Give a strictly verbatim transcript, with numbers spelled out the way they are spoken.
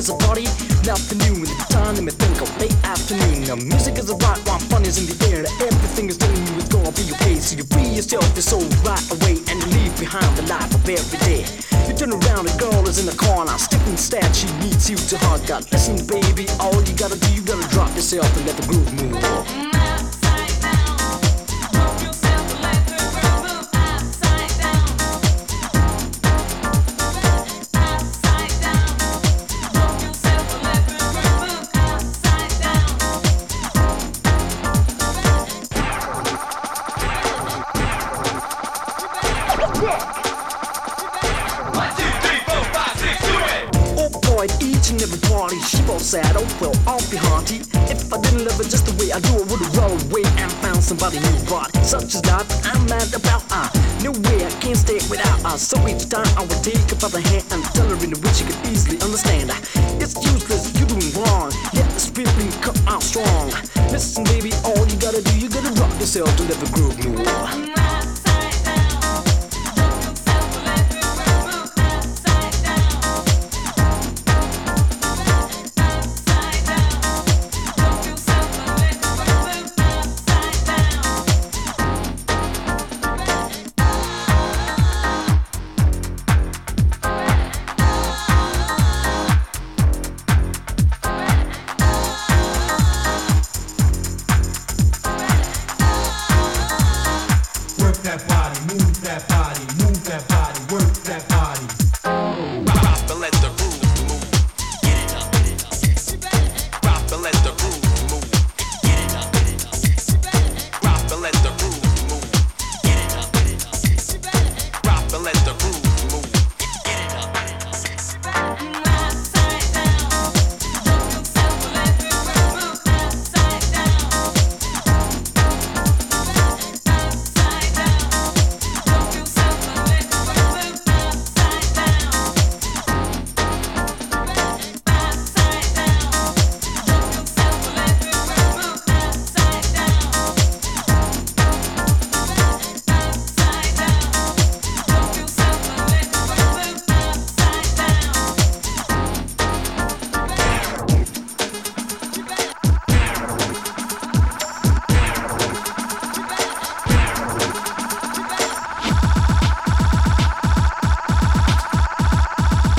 is a party, nothing new. In the time, let me think of late afternoon. Now music is the right one, fun is in the air. Everything is telling you it's gonna be okay. So you free yourself, your soul right away, and you leave behind the life of every day. You turn around, the girl is in the corner, stiffing stat, she needs you to hug. God, listen, baby, all you gotta do, you gotta drop yourself and let the groove move. Each and every party, she both said, oh well, I'll be haunty. If I didn't love her just the way I do, I would've rolled away and found somebody new. But such is life, I'm mad about her. No way, I can't stay without her. So each time I would take her by the hand and tell her in a way she could easily understand. It's useless, you're doing wrong. Let the spirit come out strong. Listen, baby, all you gotta do, you gotta rock yourself to let the groove move.